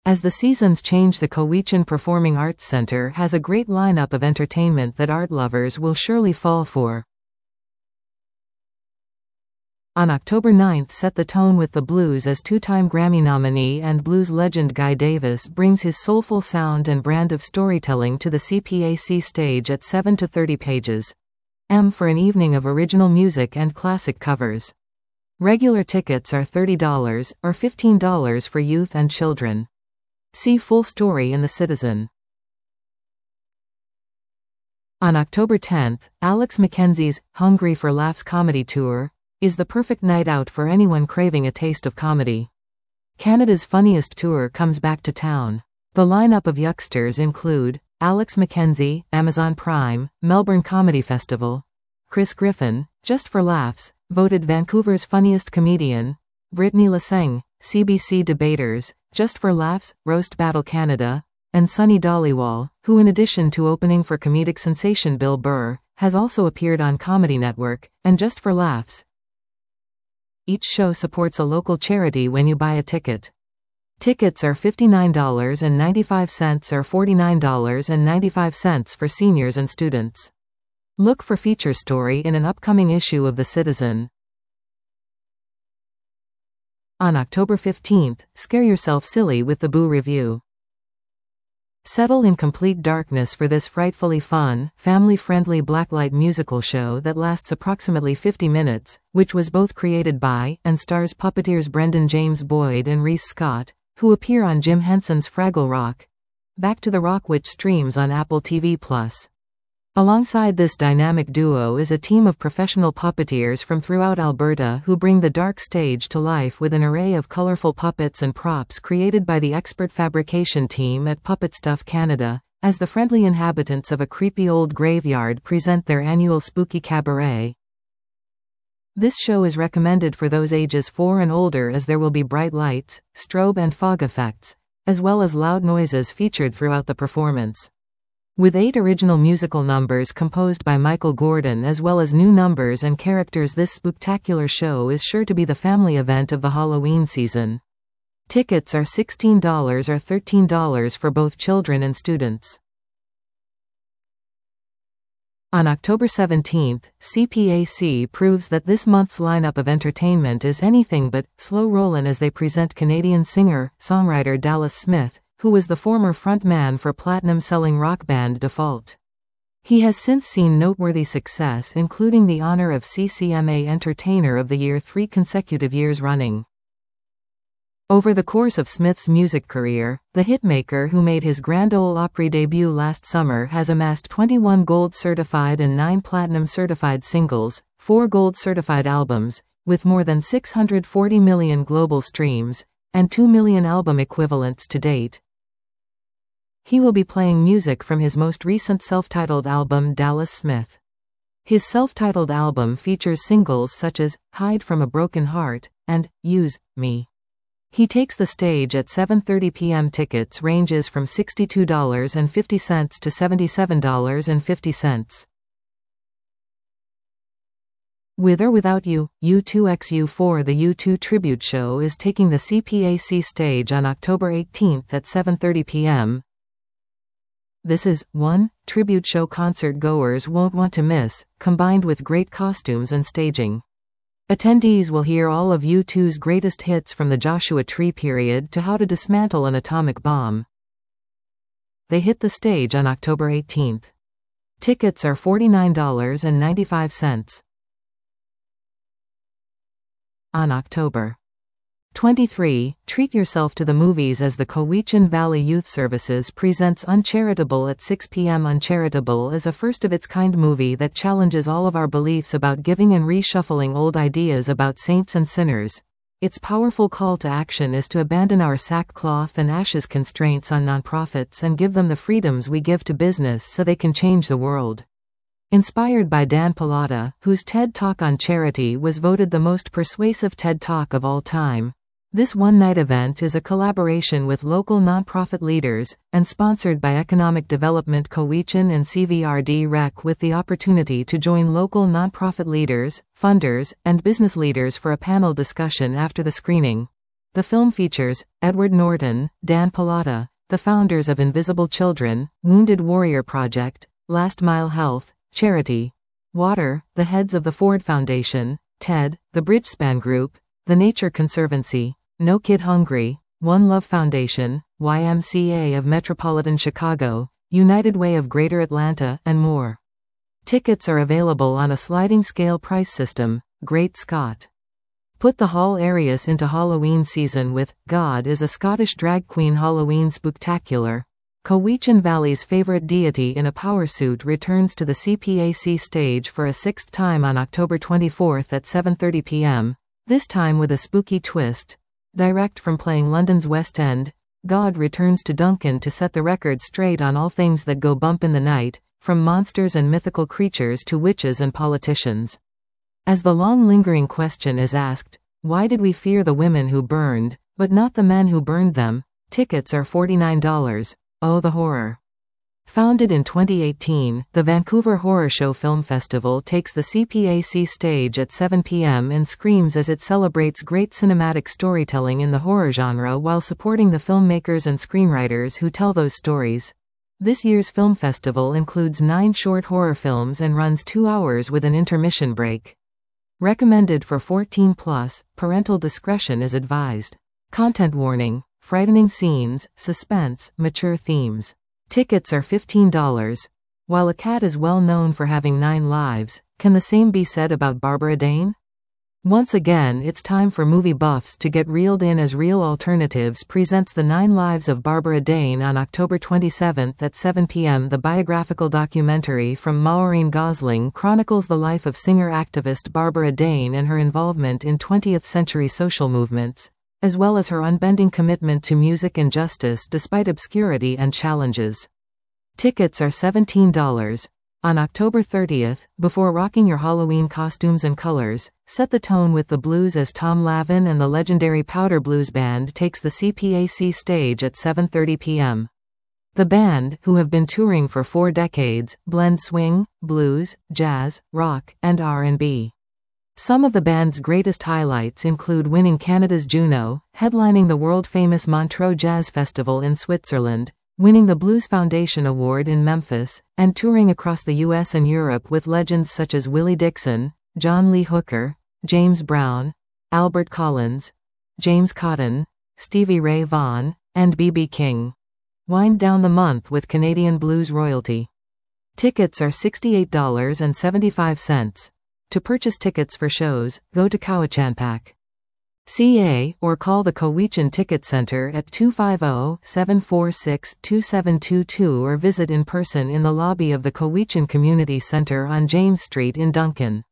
As the seasons change, the Cowichan Performing Arts Center has a great lineup of entertainment that art lovers will surely fall for. On October 9th, set the tone with the blues as two-time Grammy nominee and blues legend Guy Davis brings his soulful sound and brand of storytelling to the CPAC stage at 7 to 30 pages. For an evening of original music and classic covers. Regular tickets are $30 or $15 for youth and children. See full story in The Citizen. On October 10th, Alex Mackenzie's Hungry for Laughs comedy tour is the perfect night out for anyone craving a taste of comedy. Canada's funniest tour comes back to town. The lineup of yucksters include Alex Mackenzie, Amazon Prime, Melbourne Comedy Festival; Chris Griffin, Just for Laughs, voted Vancouver's funniest comedian; Brittany Laseng, CBC Debaters, Just for Laughs, Roast Battle Canada; and Sunny Dhaliwal, who in addition to opening for comedic sensation Bill Burr, has also appeared on Comedy Network and Just for Laughs. Each show supports a local charity when you buy a ticket. Tickets are $59.95 or $49.95 for seniors and students. Look for feature story in an upcoming issue of The Citizen. On October 15th, scare yourself silly with the Boo Review. Settle in complete darkness for this frightfully fun, family-friendly blacklight musical show that lasts approximately 50 minutes, which was both created by and stars puppeteers Brendan James Boyd and Reese Scott, who appear on Jim Henson's Fraggle Rock. Back to the Rock, which streams on Apple TV+. Alongside this dynamic duo is a team of professional puppeteers from throughout Alberta who bring the dark stage to life with an array of colorful puppets and props created by the expert fabrication team at Puppet Stuff Canada, as the friendly inhabitants of a creepy old graveyard present their annual spooky cabaret. This show is recommended for those ages 4 and older, as there will be bright lights, strobe and fog effects, as well as loud noises featured throughout the performance. With 8 original musical numbers composed by Michael Gordon as well as new numbers and characters, this spooktacular show is sure to be the family event of the Halloween season. Tickets are $16 or $13 for both children and students. On October 17th, CPAC proves that this month's lineup of entertainment is anything but slow rollin' as they present Canadian singer-songwriter Dallas Smith, who was the former frontman for platinum-selling rock band Default. He has since seen noteworthy success, including the honor of CCMA Entertainer of the Year 3 consecutive years running. Over the course of Smith's music career, the hitmaker, who made his Grand Ole Opry debut last summer, has amassed 21 gold-certified and 9 platinum-certified singles, 4 gold-certified albums, with more than 640 million global streams, and 2 million album equivalents to date. He will be playing music from his most recent self-titled album, Dallas Smith. His self-titled album features singles such as Hide from a Broken Heart and Use Me. He takes the stage at 7:30 p.m. Tickets ranges from $62.50 to $77.50. With or Without You, U2XU4. The U2 tribute show is taking the CPAC stage on October 18th at 7:30 p.m. This is one tribute show concert goers won't want to miss, combined with great costumes and staging. Attendees will hear all of U2's greatest hits from the Joshua Tree period to How to Dismantle an Atomic Bomb. They hit the stage on October 18th. Tickets are $49.95. On October 23, treat yourself to the movies as the Cowichan Valley Youth Services presents Uncharitable at 6 p.m. Uncharitable is a first-of-its-kind movie that challenges all of our beliefs about giving and reshuffling old ideas about saints and sinners. Its powerful call to action is to abandon our sackcloth and ashes constraints on nonprofits and give them the freedoms we give to business so they can change the world. Inspired by Dan Pallotta, whose TED Talk on charity was voted the most persuasive TED Talk of all time. This one-night event is a collaboration with local nonprofit leaders, and sponsored by Economic Development Cowichan and CVRD Rec, with the opportunity to join local nonprofit leaders, funders, and business leaders for a panel discussion after the screening. The film features Edward Norton, Dan Pallotta, the founders of Invisible Children, Wounded Warrior Project, Last Mile Health, Charity Water, the heads of the Ford Foundation, TED, the Bridgespan Group, the Nature Conservancy, No Kid Hungry, One Love Foundation, YMCA of Metropolitan Chicago, United Way of Greater Atlanta, and more. Tickets are available on a sliding scale price system. Great Scott! Put the Hall Arius into Halloween season with God is a Scottish drag queen Halloween spooktacular. Cowichan Valley's favorite deity in a power suit returns to the CPAC stage for a sixth time on October 24 at 7:30 p.m., this time with a spooky twist. Direct from playing London's West End, God returns to Duncan to set the record straight on all things that go bump in the night, from monsters and mythical creatures to witches and politicians. As the long-lingering question is asked, why did we fear the women who burned, but not the men who burned them? Tickets are $49. Oh, the horror. Founded in 2018, the Vancouver Horror Show Film Festival takes the CPAC stage at 7 p.m. and screams as it celebrates great cinematic storytelling in the horror genre while supporting the filmmakers and screenwriters who tell those stories. This year's film festival includes 9 short horror films and runs 2 hours with an intermission break. Recommended for 14+, parental discretion is advised. Content warning, frightening scenes, suspense, mature themes. Tickets are $15. While a cat is well known for having 9 lives, can the same be said about Barbara Dane? Once again, it's time for movie buffs to get reeled in as Real Alternatives presents The 9 Lives of Barbara Dane on October 27 at 7 p.m. The biographical documentary from Maureen Gosling chronicles the life of singer-activist Barbara Dane and her involvement in 20th-century social movements, as well as her unbending commitment to music and justice despite obscurity and challenges. Tickets are $17. On October 30th, before rocking your Halloween costumes and colors, set the tone with the blues as Tom Lavin and the legendary Powder Blues Band takes the CPAC stage at 7:30 p.m. The band, who have been touring for 4 decades, blend swing, blues, jazz, rock, and R&B. Some of the band's greatest highlights include winning Canada's Juno, headlining the world-famous Montreux Jazz Festival in Switzerland, winning the Blues Foundation Award in Memphis, and touring across the U.S. and Europe with legends such as Willie Dixon, John Lee Hooker, James Brown, Albert Collins, James Cotton, Stevie Ray Vaughan, and B.B. King. Wind down the month with Canadian blues royalty. Tickets are $68.75. To purchase tickets for shows, go to Cowichan.ca or call the Cowichan Ticket Center at 250-746-2722 or visit in person in the lobby of the Cowichan Community Center on James Street in Duncan.